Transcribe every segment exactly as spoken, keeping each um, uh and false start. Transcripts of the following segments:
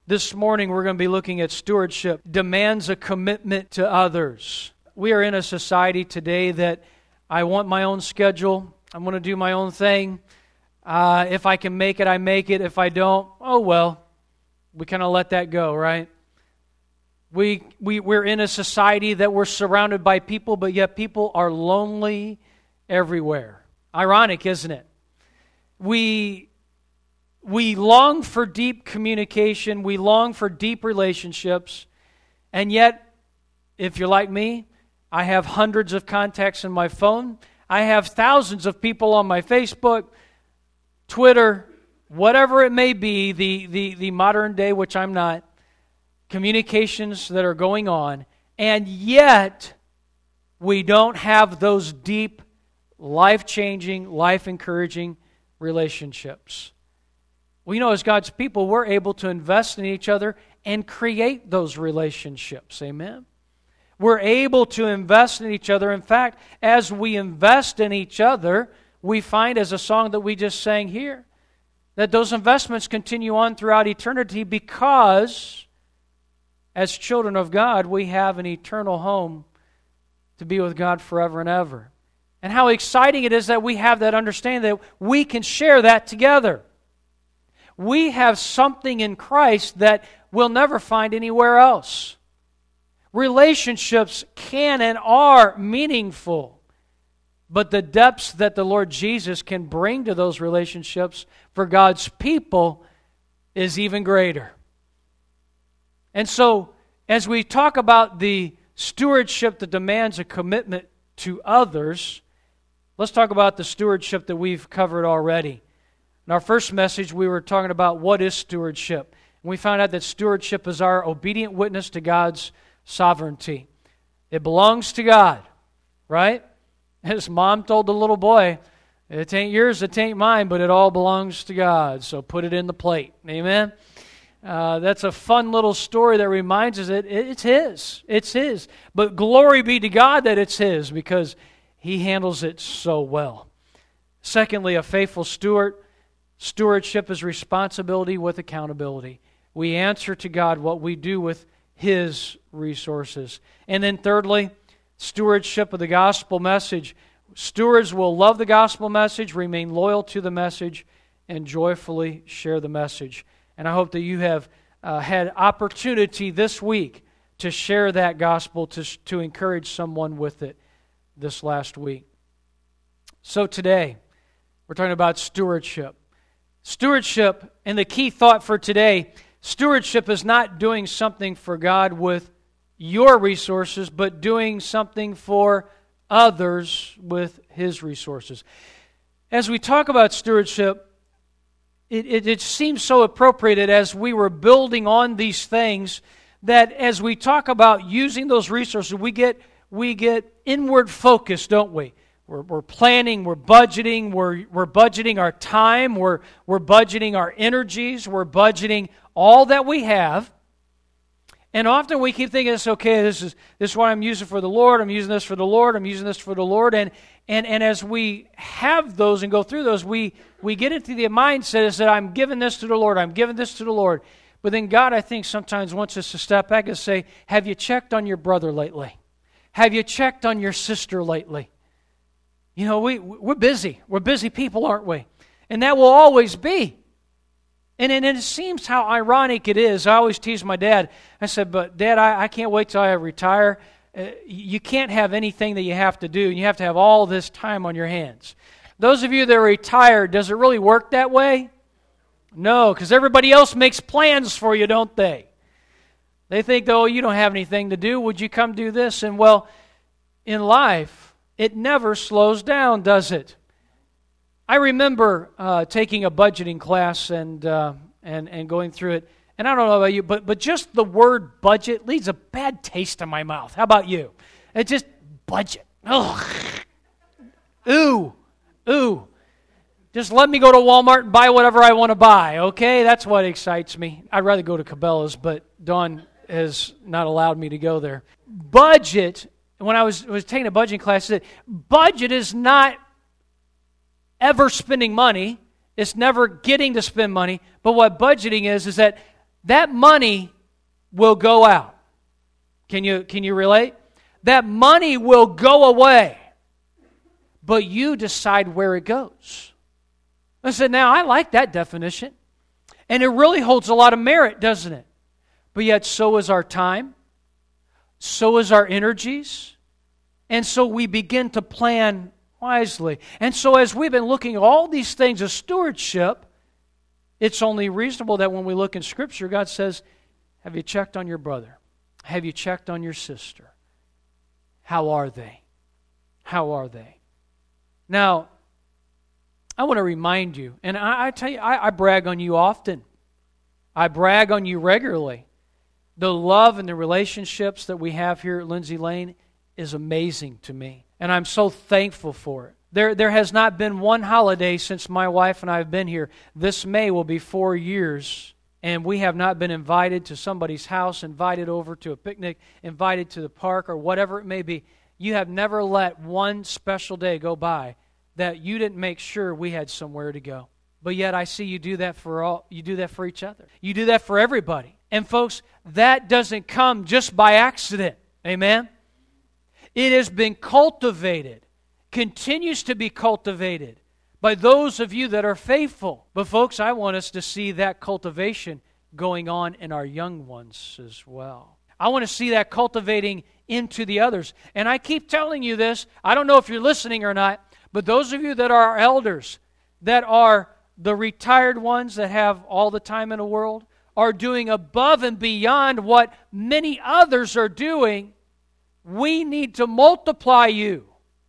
This morning we're going to be looking at stewardship. Demands a commitment to others. We are in a society today that I want my own schedule. I'm going to do my own thing. Uh, if I can make it, I make it. If I don't, oh well. We kind of let that go, right? We, we, we're in a society that we're surrounded by people, but yet people are lonely everywhere. Ironic, isn't it? We, we long for deep communication. We long for deep relationships. And yet, if you're like me, I have hundreds of contacts in my phone. I have thousands of people on my Facebook, Twitter, whatever it may be, the, the, the modern day, which I'm not, communications that are going on, and yet we don't have those deep, life-changing, life-encouraging relationships. We know as God's people, we're able to invest in each other and create those relationships. Amen? We're able to invest in each other. In fact, as we invest in each other, we find, as a song that we just sang here, that those investments continue on throughout eternity because, as children of God, we have an eternal home to be with God forever and ever. And how exciting it is that we have that understanding that we can share that together. We have something in Christ that we'll never find anywhere else. Relationships can and are meaningful. But the depths that the Lord Jesus can bring to those relationships for God's people is even greater. And so, as we talk about the stewardship that demands a commitment to others, let's talk about the stewardship that we've covered already. In our first message, we were talking about what is stewardship. And we found out that stewardship is our obedient witness to God's sovereignty. It belongs to God, right? His mom told the little boy, it ain't yours, it ain't mine, but it all belongs to God, so put it in the plate. Amen? Uh, that's a fun little story that reminds us that it's His. It's His. But glory be to God that it's His, because He handles it so well. Secondly, a faithful steward. Stewardship is responsibility with accountability. We answer to God what we do with His resources. And then thirdly, stewardship of the gospel message. Stewards will love the gospel message, remain loyal to the message, and joyfully share the message. And I hope that you have uh, had opportunity this week to share that gospel, to, to encourage someone with it this last week. So today, we're talking about stewardship. Stewardship, and the key thought for today, stewardship is not doing something for God with your resources, but doing something for others with His resources. As we talk about stewardship, it, it, it seems so appropriate as we were building on these things that as we talk about using those resources, we get we get inward focused, don't we? We're, we're planning, we're budgeting, we're, we're budgeting our time, we're, we're budgeting our energies, we're budgeting all that we have. And often we keep thinking, it's okay, this is this is what I'm using for the Lord, I'm using this for the Lord, I'm using this for the Lord. And and, and as we have those and go through those, we, we get into the mindset is that I'm giving this to the Lord, I'm giving this to the Lord. But then God, I think, sometimes wants us to step back and say, have you checked on your brother lately? Have you checked on your sister lately? You know, we, we're busy. We're busy people, aren't we? And that will always be. And, and it seems how ironic it is. I always tease my dad. I said, but Dad, I, I can't wait till I retire. Uh, you can't have anything that you have to do, and you have to have all this time on your hands. Those of you that are retired, does it really work that way? No, because everybody else makes plans for you, don't they? They think, oh, you don't have anything to do. Would you come do this? And well, in life, it never slows down, does it? I remember uh, taking a budgeting class and uh, and and going through it. And I don't know about you, but but just the word budget leaves a bad taste in my mouth. How about you? It just budget. Ugh. Ooh, ooh. Just let me go to Walmart and buy whatever I want to buy. Okay, that's what excites me. I'd rather go to Cabela's, but Dawn has not allowed me to go there. Budget. When I was was taking a budgeting class, I said budget is not ever spending money. It's never getting to spend money. But what budgeting is, is that that money will go out. Can you, can you relate? That money will go away, but you decide where it goes. I said, now I like that definition. And it really holds a lot of merit, doesn't it? But yet so is our time, so is our energies, and so we begin to plan wisely. And so as we've been looking at all these things of stewardship, it's only reasonable that when we look in Scripture, God says, have you checked on your brother? Have you checked on your sister? How are they? How are they? Now, I want to remind you, and I, I tell you, I, I brag on you often. I brag on you regularly. The love and the relationships that we have here at Lindsay Lane is amazing to me, and I'm so thankful for it. There, there has not been one holiday since my wife and I have been here. This May will be four years, and we have not been invited to somebody's house, invited over to a picnic, invited to the park, or whatever it may be. You have never let one special day go by that you didn't make sure we had somewhere to go. But yet I see you do that for all. You do that for each other. You do that for everybody. And folks, that doesn't come just by accident. Amen? It has been cultivated, continues to be cultivated by those of you that are faithful. But folks, I want us to see that cultivation going on in our young ones as well. I want to see that cultivating into the others. And I keep telling you this. I don't know if you're listening or not, but those of you that are our elders, that are the retired ones that have all the time in the world, are doing above and beyond what many others are doing. We need to multiply you.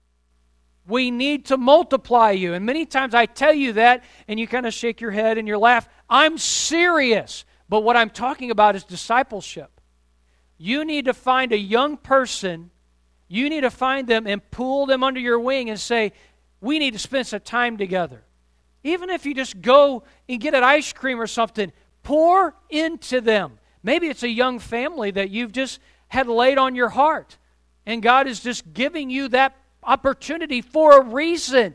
We need to multiply you. And many times I tell you that, and you kind of shake your head and you laugh. I'm serious. But what I'm talking about is discipleship. You need to find a young person, you need to find them and pull them under your wing and say, we need to spend some time together. Even if you just go and get an ice cream or something, pour into them. Maybe it's a young family that you've just had laid on your heart, and God is just giving you that opportunity for a reason.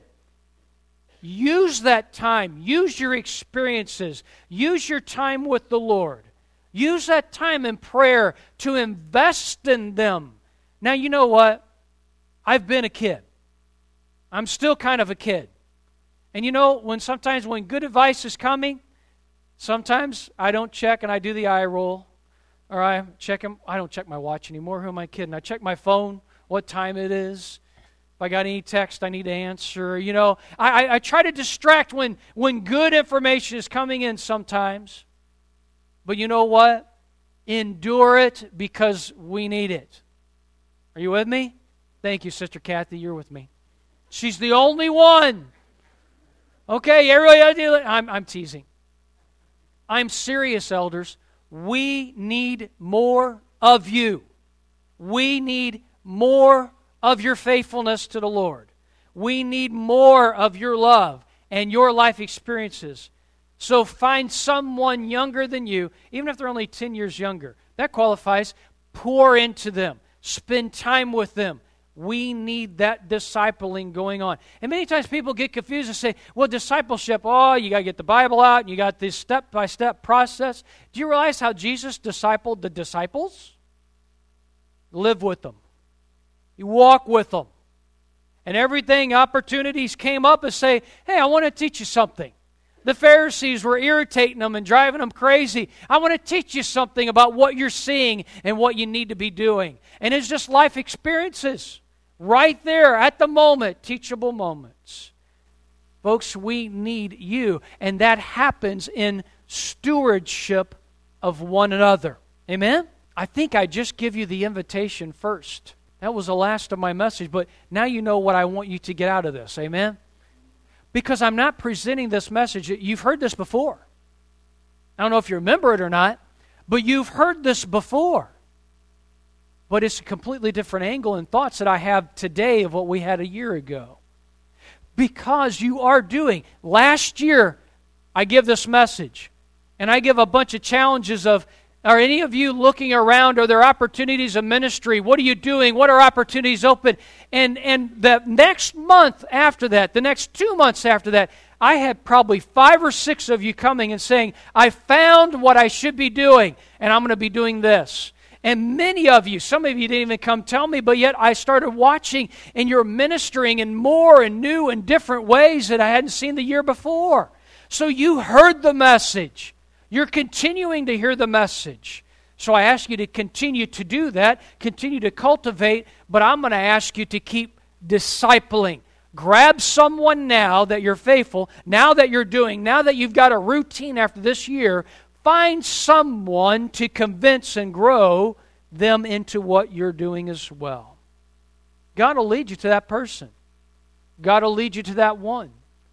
Use that time. Use your experiences. Use your time with the Lord. Use that time in prayer to invest in them. Now, you know what? I've been a kid. I'm still kind of a kid. And you know, when sometimes when good advice is coming, sometimes I don't check and I do the eye roll. Or I check them. I don't check my watch anymore. Who am I kidding? I check my phone, what time it is. If I got any text I need to answer. You know, I, I, I try to distract when, when good information is coming in sometimes. But you know what? Endure it because we need it. Are you with me? Thank you, Sister Kathy. You're with me. She's the only one. Okay, everybody, I'm, I'm teasing. I'm serious, elders. We need more of you. We need more of your faithfulness to the Lord. We need more of your love and your life experiences. So find someone younger than you, even if they're only ten years younger. That qualifies. Pour into them. Spend time with them. We need that discipling going on. And many times people get confused and say, well, discipleship, oh, you got to get the Bible out, and you got this step-by-step process. Do you realize how Jesus discipled the disciples? Live with them. You walk with them. And everything, opportunities came up and say, hey, I want to teach you something. The Pharisees were irritating them and driving them crazy. I want to teach you something about what you're seeing and what you need to be doing. And it's just life experiences. Right there at the moment, teachable moments. Folks, we need you. And that happens in stewardship of one another. Amen? I think I just give you the invitation first. That was the last of my message, but now you know what I want you to get out of this. Amen? Because I'm not presenting this message. You've heard this before. I don't know if you remember it or not, but you've heard this before. But it's a completely different angle and thoughts that I have today of what we had a year ago. Because you are doing. Last year, I give this message. And I give a bunch of challenges of, are any of you looking around? Are there opportunities of ministry? What are you doing? What are opportunities open? And, and the next month after that, the next two months after that, I had probably five or six of you coming and saying, I found what I should be doing, and I'm going to be doing this. And many of you, some of you didn't even come tell me, but yet I started watching, and you're ministering in more and new and different ways that I hadn't seen the year before. So you heard the message. You're continuing to hear the message. So I ask you to continue to do that, continue to cultivate, but I'm going to ask you to keep discipling. Grab someone now that you're faithful, now that you're doing, now that you've got a routine after this year, find someone to convince and grow them into what you're doing as well. God will lead you to that person. God will lead you to that one.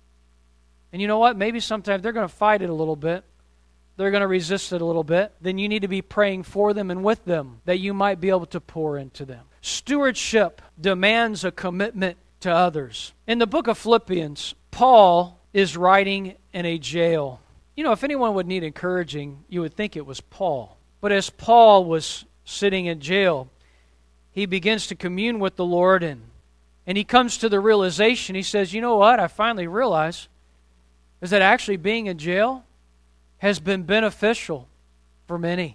And you know what? Maybe sometimes they're going to fight it a little bit. They're going to resist it a little bit. Then you need to be praying for them and with them that you might be able to pour into them. Stewardship demands a commitment to others. In the book of Philippians, Paul is writing in a jail. You know, if anyone would need encouraging, you would think it was Paul. But as Paul was sitting in jail, he begins to commune with the Lord, and, and he comes to the realization, he says, you know what, I finally realize, is that actually being in jail has been beneficial for many.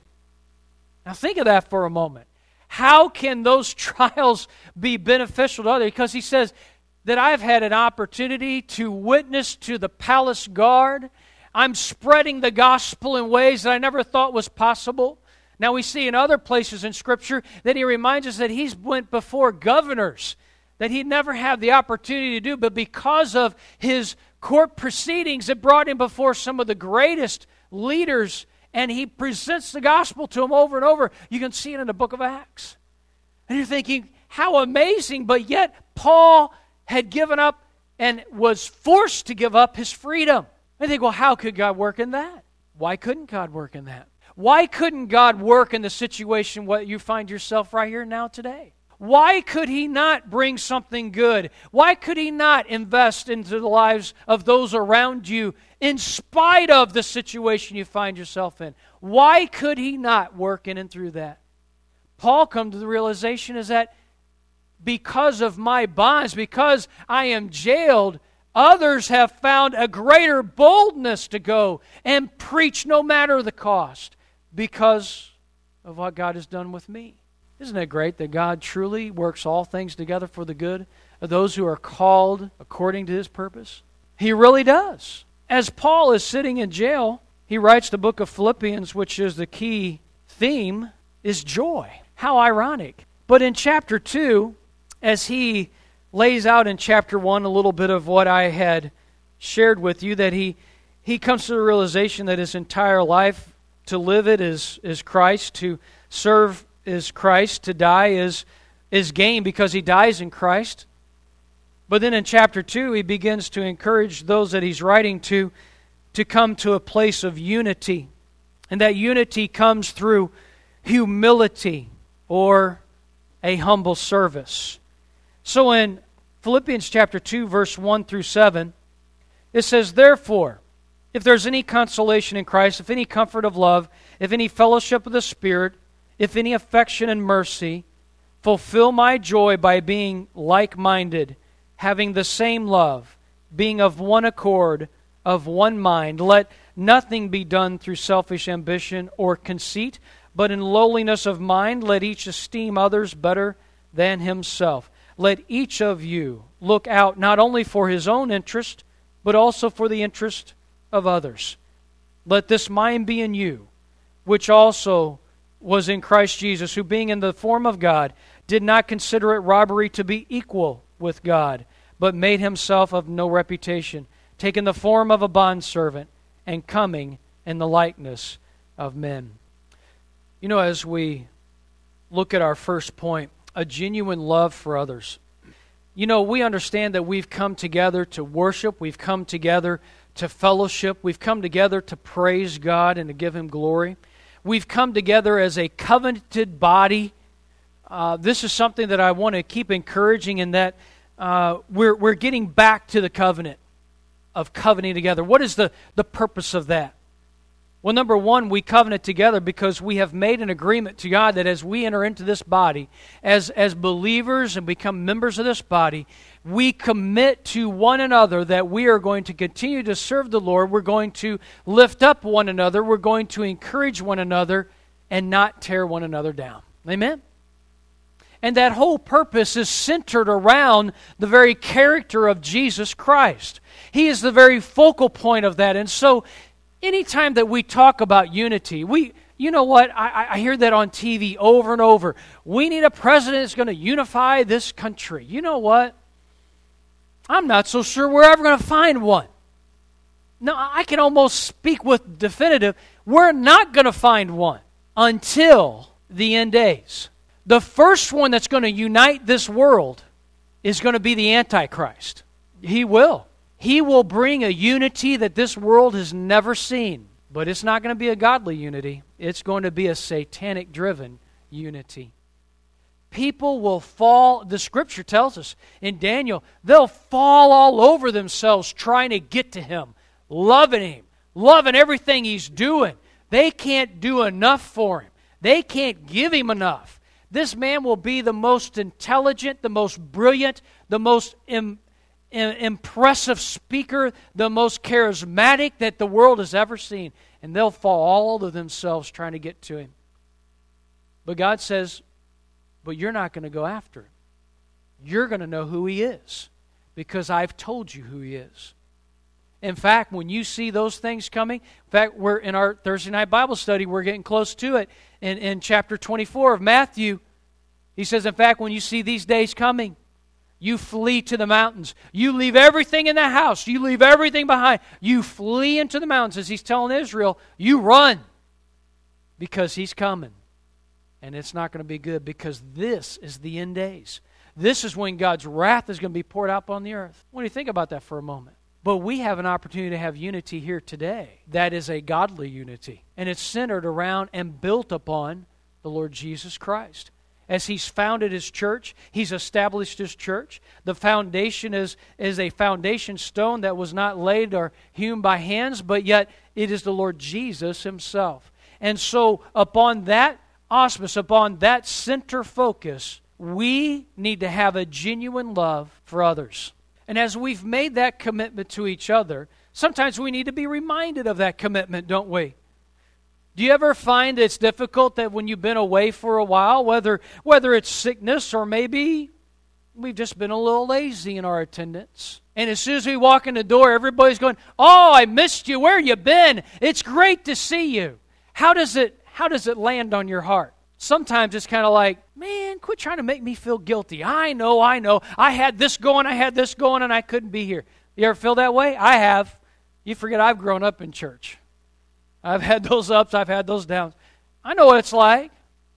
Now think of that for a moment. How can those trials be beneficial to others? Because he says that I've had an opportunity to witness to the palace guard. I'm spreading the gospel in ways that I never thought was possible. Now we see in other places in Scripture that he reminds us that he's went before governors that he'd never had the opportunity to do, but because of his court proceedings, it brought him before some of the greatest leaders, and he presents the gospel to them over and over. You can see it in the book of Acts. And you're thinking, how amazing, but yet Paul had given up and was forced to give up his freedom. I think, well, how could God work in that? Why couldn't God work in that? Why couldn't God work in the situation what you find yourself right here now today? Why could He not bring something good? Why could He not invest into the lives of those around you in spite of the situation you find yourself in? Why could He not work in and through that? Paul comes to the realization is that because of my bonds, because I am jailed, others have found a greater boldness to go and preach no matter the cost because of what God has done with me. Isn't it great that God truly works all things together for the good of those who are called according to His purpose? He really does. As Paul is sitting in jail, he writes the book of Philippians, which is the key theme, is joy. How ironic. But in chapter two, as he lays out in chapter one a little bit of what I had shared with you, that he, he comes to the realization that his entire life, to live it is, is Christ, to serve is Christ, to die is, is gain because he dies in Christ. But then in chapter two, he begins to encourage those that he's writing to to come to a place of unity. And that unity comes through humility or a humble service. So in Philippians chapter two, verse one through seven, it says, therefore, if there's any consolation in Christ, if any comfort of love, if any fellowship of the Spirit, if any affection and mercy, fulfill my joy by being like-minded, having the same love, being of one accord, of one mind. Let nothing be done through selfish ambition or conceit, but in lowliness of mind let each esteem others better than himself. Let each of you look out not only for his own interest, but also for the interest of others. Let this mind be in you, which also was in Christ Jesus, who being in the form of God, did not consider it robbery to be equal with God, but made himself of no reputation, taking the form of a bondservant, and coming in the likeness of men. You know, as we look at our first point, a genuine love for others. You know, we understand that we've come together to worship, we've come together to fellowship, we've come together to praise God and to give Him glory. We've come together as a covenanted body. Uh, this is something that I want to keep encouraging in that uh, we're, we're getting back to the covenant of covenanting together. What is the, the purpose of that? Well, number one, we covenant together because we have made an agreement to God that as we enter into this body, as, as believers and become members of this body, we commit to one another that we are going to continue to serve the Lord. We're going to lift up one another. We're going to encourage one another and not tear one another down. Amen? And that whole purpose is centered around the very character of Jesus Christ. He is the very focal point of that. And so, anytime that we talk about unity, we, you know what, I, I hear that on T V over and over. We need a president that's going to unify this country. You know what? I'm not so sure we're ever going to find one. No, I can almost speak with definitive. We're not going to find one until the end days. The first one that's going to unite this world is going to be the Antichrist. He will. He will bring a unity that this world has never seen. But it's not going to be a godly unity. It's going to be a satanic-driven unity. People will fall, the Scripture tells us in Daniel, they'll fall all over themselves trying to get to Him, loving Him, loving everything He's doing. They can't do enough for Him. They can't give Him enough. This man will be the most intelligent, the most brilliant, the most im- im- impressive speaker, the most charismatic that the world has ever seen. And they'll fall all over themselves trying to get to Him. But God says, but you're not going to go after Him. You're going to know who He is because I've told you who He is. In fact, when you see those things coming, in fact, we're in our Thursday night Bible study, we're getting close to it. In, in chapter twenty-four of Matthew, he says, in fact, when you see these days coming, you flee to the mountains. You leave everything in the house. You leave everything behind. You flee into the mountains. As he's telling Israel, you run because He's coming. And it's not going to be good because this is the end days. This is when God's wrath is going to be poured out upon the earth. What do you think about that for a moment? But we have an opportunity to have unity here today. That is a godly unity. And it's centered around and built upon the Lord Jesus Christ. As He's founded His church, He's established His church. The foundation is, is a foundation stone that was not laid or hewn by hands, but yet it is the Lord Jesus Himself. And so upon that auspice, upon that center focus, we need to have a genuine love for others. And as we've made that commitment to each other, sometimes we need to be reminded of that commitment, don't we? Do you ever find it's difficult that when you've been away for a while, whether whether it's sickness or maybe we've just been a little lazy in our attendance, and as soon as we walk in the door, everybody's going, "Oh, I missed you. Where you been? It's great to see you." How does it how does it land on your heart? Sometimes it's kind of like, man, quit trying to make me feel guilty. I know, I know. I had this going, I had this going, and I couldn't be here. You ever feel that way? I have. You forget I've grown up in church. I've had those ups, I've had those downs. I know what it's like.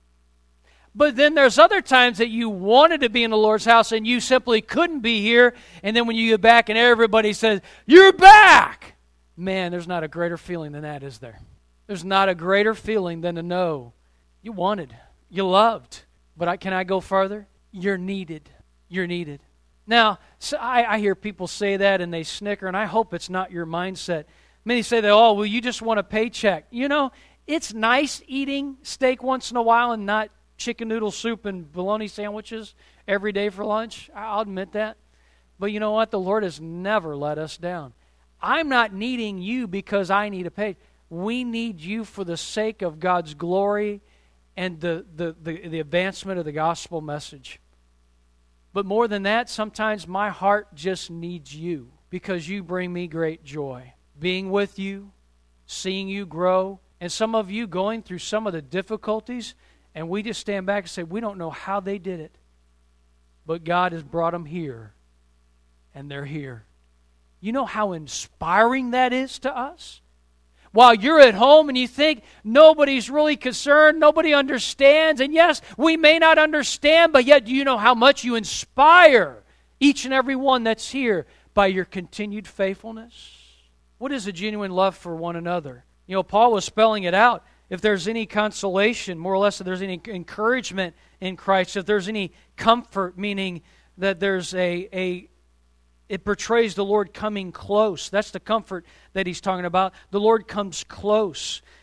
But then there's other times that you wanted to be in the Lord's house and you simply couldn't be here, and then when you get back and everybody says, "You're back!" Man, there's not a greater feeling than that, is there? There's not a greater feeling than to know you wanted, you loved. But I, can I go further? You're needed. You're needed. Now, so I, I hear people say that and they snicker, and I hope it's not your mindset. Many say that, oh, well, you just want a paycheck. You know, it's nice eating steak once in a while and not chicken noodle soup and bologna sandwiches every day for lunch. I'll admit that. But you know what? The Lord has never let us down. I'm not needing you because I need a pay. We need you for the sake of God's glory and the, the, the, the advancement of the gospel message. But more than that, sometimes my heart just needs you because you bring me great joy. Being with you, seeing you grow, and some of you going through some of the difficulties, and we just stand back and say, we don't know how they did it, but God has brought them here, and they're here. You know how inspiring that is to us? While you're at home and you think nobody's really concerned, nobody understands, and yes, we may not understand, but yet do you know how much you inspire each and every one that's here by your continued faithfulness? What is a genuine love for one another? You know, Paul was spelling it out. If there's any consolation, more or less, if there's any encouragement in Christ, if there's any comfort, meaning that there's a, a it portrays the Lord coming close. That's the comfort that he's talking about. The Lord comes close.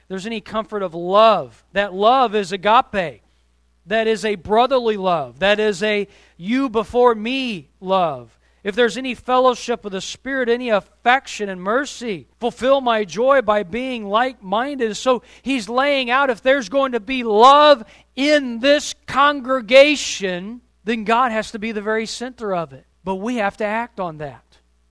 there's any comfort of love, that love is agape. That is a brotherly love. That is a you before me love. If there's any fellowship of the Spirit, any affection and mercy, fulfill my joy by being like-minded. So he's laying out, if there's going to be love in this congregation, then God has to be the very center of it. But we have to act on that.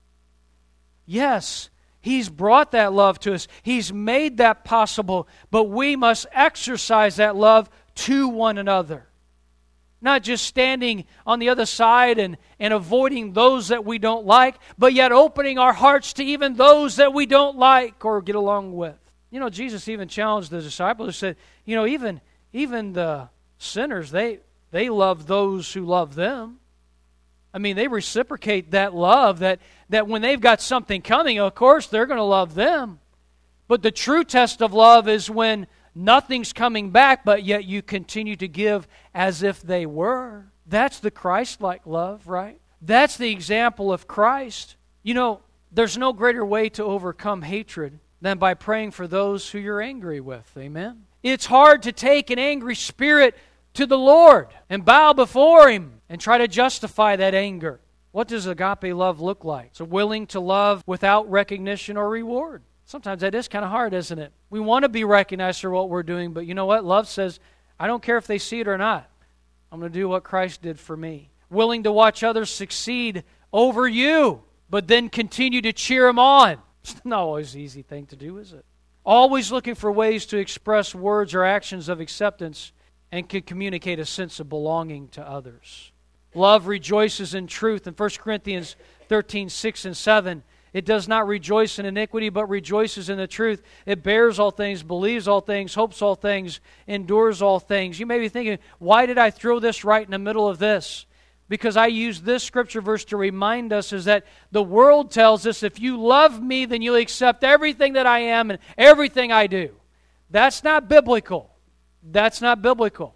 Yes, He's brought that love to us. He's made that possible. But we must exercise that love to one another. Not just standing on the other side and, and avoiding those that we don't like, but yet opening our hearts to even those that we don't like or get along with. You know, Jesus even challenged the disciples. He said, you know, even, even the sinners, they, they love those who love them. I mean, they reciprocate that love, that, that when they've got something coming, of course, they're going to love them. But the true test of love is when nothing's coming back, but yet you continue to give as if they were. That's the Christ-like love, right? That's the example of Christ. You know, there's no greater way to overcome hatred than by praying for those who you're angry with. Amen? It's hard to take an angry spirit to the Lord and bow before Him and try to justify that anger. What does agape love look like? It's willing to love without recognition or reward. Sometimes that is kind of hard, isn't it? We want to be recognized for what we're doing, but you know what? Love says, I don't care if they see it or not. I'm going to do what Christ did for me. Willing to watch others succeed over you, but then continue to cheer them on. It's not always an easy thing to do, is it? Always looking for ways to express words or actions of acceptance and can communicate a sense of belonging to others. Love rejoices in truth. In First Corinthians thirteen, six and seven, it does not rejoice in iniquity, but rejoices in the truth. It bears all things, believes all things, hopes all things, endures all things. You may be thinking, why did I throw this right in the middle of this? Because I use this scripture verse to remind us is that the world tells us if you love me, then you'll accept everything that I am and everything I do. That's not biblical. That's not biblical.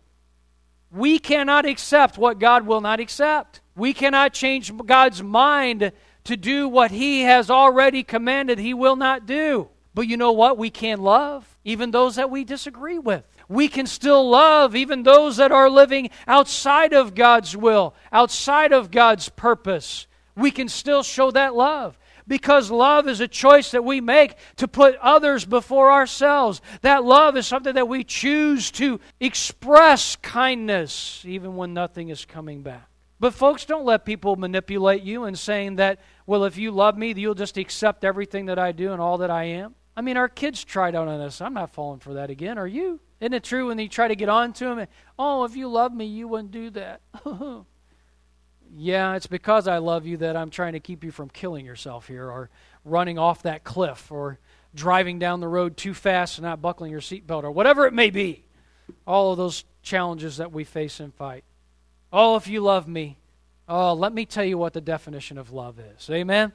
We cannot accept what God will not accept. We cannot change God's mind to do what He has already commanded He will not do. But you know what? We can love even those that we disagree with. We can still love even those that are living outside of God's will, outside of God's purpose. We can still show that love. Because love is a choice that we make to put others before ourselves. That love is something that we choose to express kindness even when nothing is coming back. But folks, don't let people manipulate you in saying that, well, if you love me, you'll just accept everything that I do and all that I am. I mean, our kids tried out on us. I'm not falling for that again, are you? Isn't it true when you try to get on to them? And, oh, if you love me, you wouldn't do that. Yeah, it's because I love you that I'm trying to keep you from killing yourself here or running off that cliff or driving down the road too fast and not buckling your seatbelt or whatever it may be. All of those challenges that we face and fight. Oh, if you love me, oh, let me tell you what the definition of love is. Amen?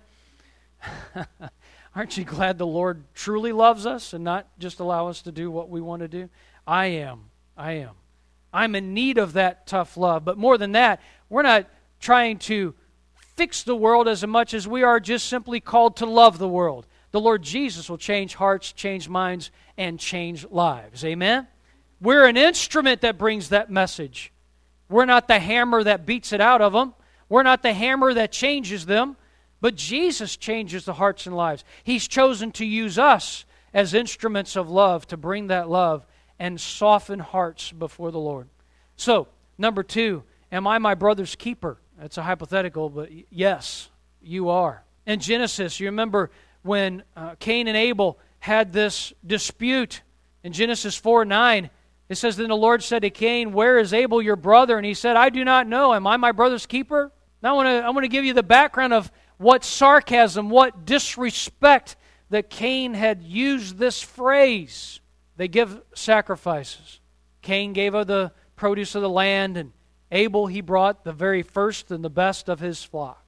Aren't you glad the Lord truly loves us and not just allow us to do what we want to do? I am. I am. I'm in need of that tough love. But more than that, we're not trying to fix the world as much as we are just simply called to love the world. The Lord Jesus will change hearts, change minds, and change lives. Amen? We're an instrument that brings that message. We're not the hammer that beats it out of them. We're not the hammer that changes them. But Jesus changes the hearts and lives. He's chosen to use us as instruments of love to bring that love and soften hearts before the Lord. So, number two, am I my brother's keeper? That's a hypothetical, but yes, you are. In Genesis, you remember when uh, Cain and Abel had this dispute. In Genesis four nine, it says, Then the Lord said to Cain, Where is Abel your brother? And he said, I do not know. Am I my brother's keeper? Now I want to I want to give you the background of what sarcasm, what disrespect that Cain had used this phrase. They give sacrifices. Cain gave of the produce of the land, and Abel, he brought the very first and the best of his flock.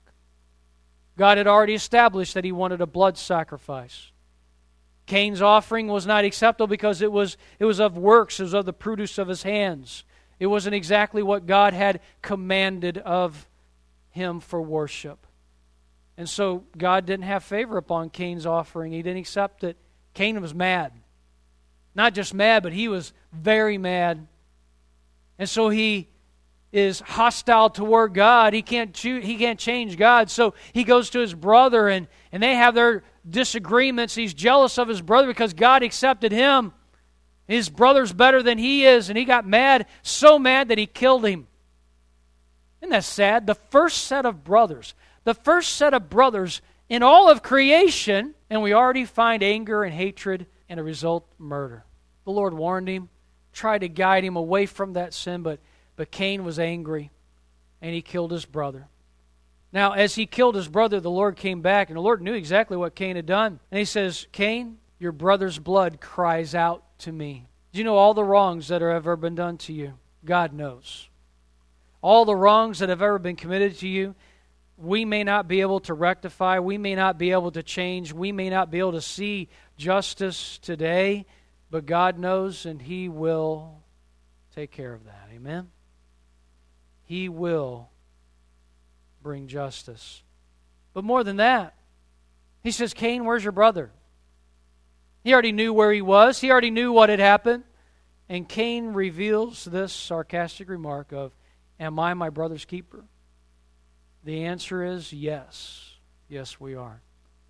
God had already established that He wanted a blood sacrifice. Cain's offering was not acceptable because it was, it was of works, it was of the produce of his hands. It wasn't exactly what God had commanded of him for worship. And so God didn't have favor upon Cain's offering. He didn't accept it. Cain was mad. not just mad, but he was very mad. And so he is hostile toward God. He can't choose, he can't change God. So he goes to his brother, and, and they have their disagreements. He's jealous of his brother because God accepted him. His brother's better than he is, and he got mad, so mad that he killed him. Isn't that sad? The first set of brothers, the first set of brothers in all of creation, and we already find anger and hatred, and a result, murder. The Lord warned him, tried to guide him away from that sin, but, but Cain was angry, and he killed his brother. Now, as he killed his brother, the Lord came back, and the Lord knew exactly what Cain had done. And he says, Cain, your brother's blood cries out to me. Do you know all the wrongs that have ever been done to you? God knows. All the wrongs that have ever been committed to you, we may not be able to rectify. We may not be able to change. We may not be able to see justice today, but God knows, and He will take care of that. Amen? He will bring justice. But more than that, He says, Cain, where's your brother? He already knew where he was. He already knew what had happened. And Cain reveals this sarcastic remark of, am I my brother's keeper? The answer is yes. Yes, we are.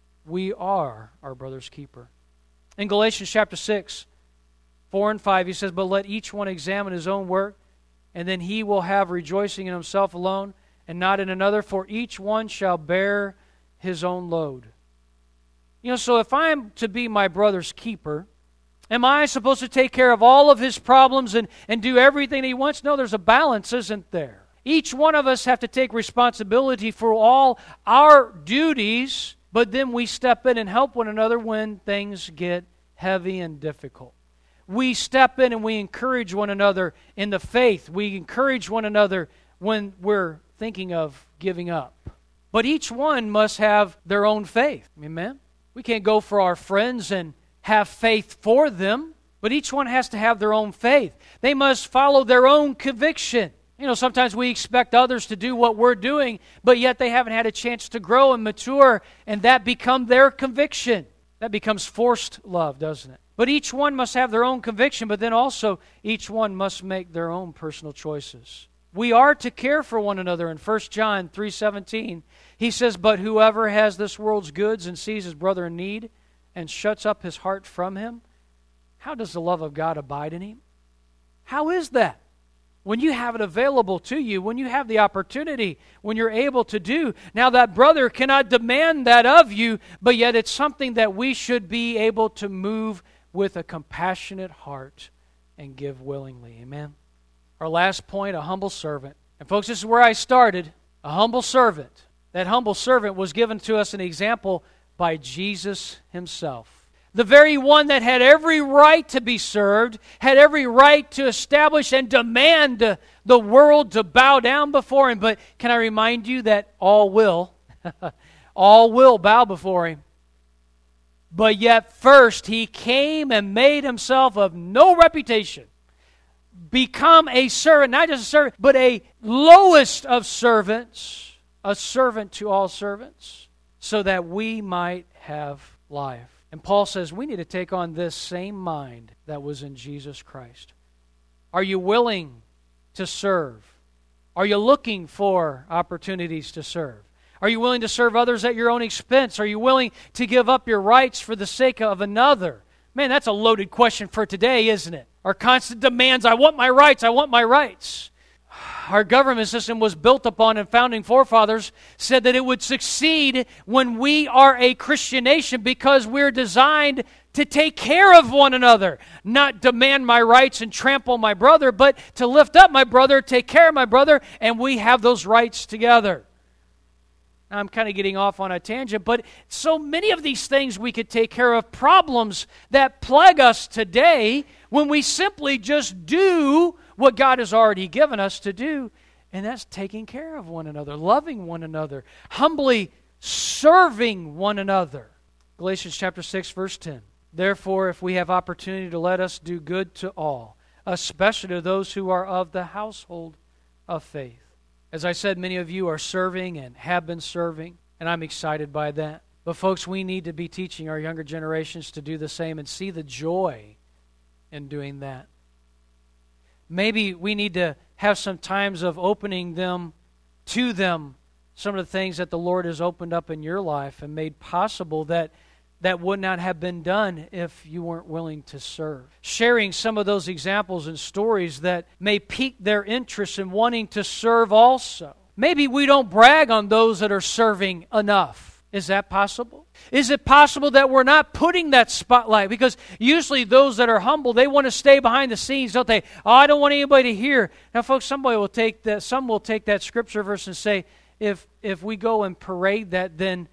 We are our brother's keeper. In Galatians chapter six, four and five, he says, but let each one examine his own work, and then he will have rejoicing in himself alone, and not in another, for each one shall bear his own load. You know, so if I'm to be my brother's keeper, am I supposed to take care of all of his problems and, and do everything he wants? No, there's a balance, isn't there? Each one of us have to take responsibility for all our duties, but then we step in and help one another when things get heavy and difficult. We step in and we encourage one another in the faith. We encourage one another when we're thinking of giving up. But each one must have their own faith. Amen? We can't go for our friends and have faith for them, but each one has to have their own faith. They must follow their own conviction. You know, sometimes we expect others to do what we're doing, but yet they haven't had a chance to grow and mature, and that becomes their conviction. That becomes forced love, doesn't it? But each one must have their own conviction, but then also each one must make their own personal choices. We are to care for one another. In First John three seventeen, he says, but whoever has this world's goods and sees his brother in need and shuts up his heart from him, how does the love of God abide in him? How is that? When you have it available to you, when you have the opportunity, when you're able to do. Now that brother cannot demand that of you, but yet it's something that we should be able to move with a compassionate heart and give willingly. Amen? Our last point, a humble servant. And folks, this is where I started. A humble servant. That humble servant was given to us an example by Jesus Himself. The very one that had every right to be served, had every right to establish and demand the world to bow down before Him. But can I remind you that all will, all will bow before Him. But yet first He came and made Himself of no reputation. Become a servant, not just a servant, but a lowest of servants, a servant to all servants, so that we might have life. And Paul says we need to take on this same mind that was in Jesus Christ. Are you willing to serve? Are you looking for opportunities to serve? Are you willing to serve others at your own expense? Are you willing to give up your rights for the sake of another? Man, that's a loaded question for today, isn't it? Our constant demands, I want my rights, I want my rights. Our government system was built upon, and founding forefathers said that it would succeed when we are a Christian nation because we're designed to take care of one another. Not demand my rights and trample my brother, but to lift up my brother, take care of my brother, and we have those rights together. Now, I'm kind of getting off on a tangent, but so many of these things we could take care of, problems that plague us today, when we simply just do what God has already given us to do, and that's taking care of one another, loving one another, humbly serving one another. Galatians chapter six, verse ten. Therefore, if we have opportunity to, let us do good to all, especially to those who are of the household of faith. As I said, many of you are serving and have been serving, and I'm excited by that. But folks, we need to be teaching our younger generations to do the same and see the joy in doing that. Maybe we need to have some times of opening them to them, some of the things that the Lord has opened up in your life and made possible that that would not have been done if you weren't willing to serve. Sharing some of those examples and stories that may pique their interest in wanting to serve also. Maybe we don't brag on those that are serving enough. Is that possible? Is it possible that we're not putting that spotlight? Because usually those that are humble, they want to stay behind the scenes, don't they? Oh, I don't want anybody to hear. Now, folks, somebody will take that. Some will take that scripture verse and say, if if we go and parade that, then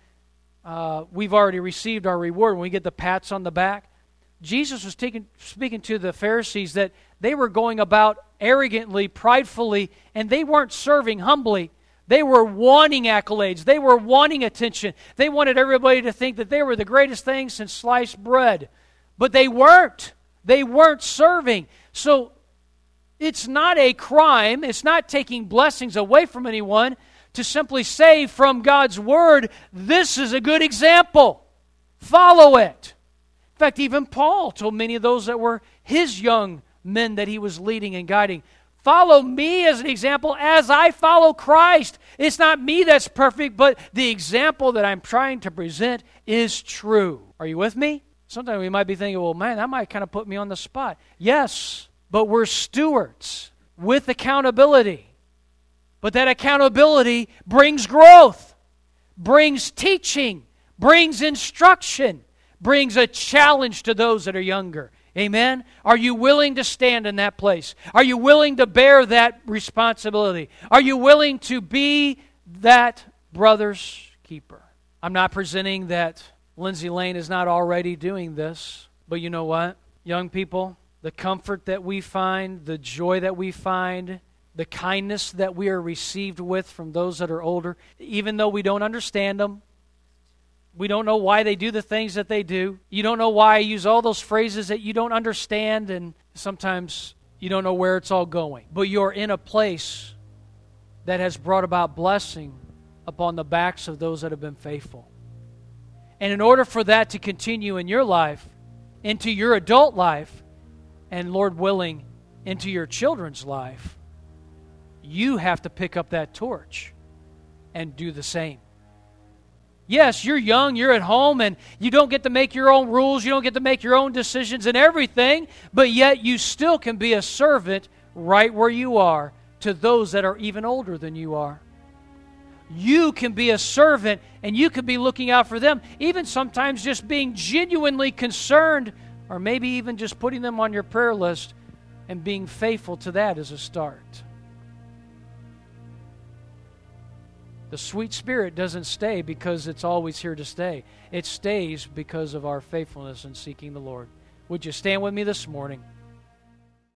uh, we've already received our reward when we get the pats on the back. Jesus was taking, speaking to the Pharisees that they were going about arrogantly, pridefully, and they weren't serving humbly. They were wanting accolades. They were wanting attention. They wanted everybody to think that they were the greatest thing since sliced bread. But they weren't. They weren't serving. So it's not a crime. It's not taking blessings away from anyone to simply say from God's Word, this is a good example. Follow it. In fact, even Paul told many of those that were his young men that he was leading and guiding, follow me as an example as I follow Christ. It's not me that's perfect, but the example that I'm trying to present is true. Are you with me? Sometimes we might be thinking, well, man, that might kind of put me on the spot. Yes, but we're stewards with accountability. But that accountability brings growth, brings teaching, brings instruction, brings a challenge to those that are younger. Amen? Are you willing to stand in that place? Are you willing to bear that responsibility? Are you willing to be that brother's keeper? I'm not presenting that Lindsay Lane is not already doing this, but you know what? Young people, the comfort that we find, the joy that we find, the kindness that we are received with from those that are older, even though we don't understand them, we don't know why they do the things that they do. You don't know why I use all those phrases that you don't understand, and sometimes you don't know where it's all going. But you're in a place that has brought about blessing upon the backs of those that have been faithful. And in order for that to continue in your life, into your adult life, and Lord willing, into your children's life, you have to pick up that torch and do the same. Yes, you're young, you're at home, and you don't get to make your own rules, you don't get to make your own decisions and everything, but yet you still can be a servant right where you are to those that are even older than you are. You can be a servant, and you can be looking out for them, even sometimes just being genuinely concerned, or maybe even just putting them on your prayer list and being faithful to that as a start. The sweet spirit doesn't stay because it's always here to stay. It stays because of our faithfulness in seeking the Lord. Would you stand with me this morning?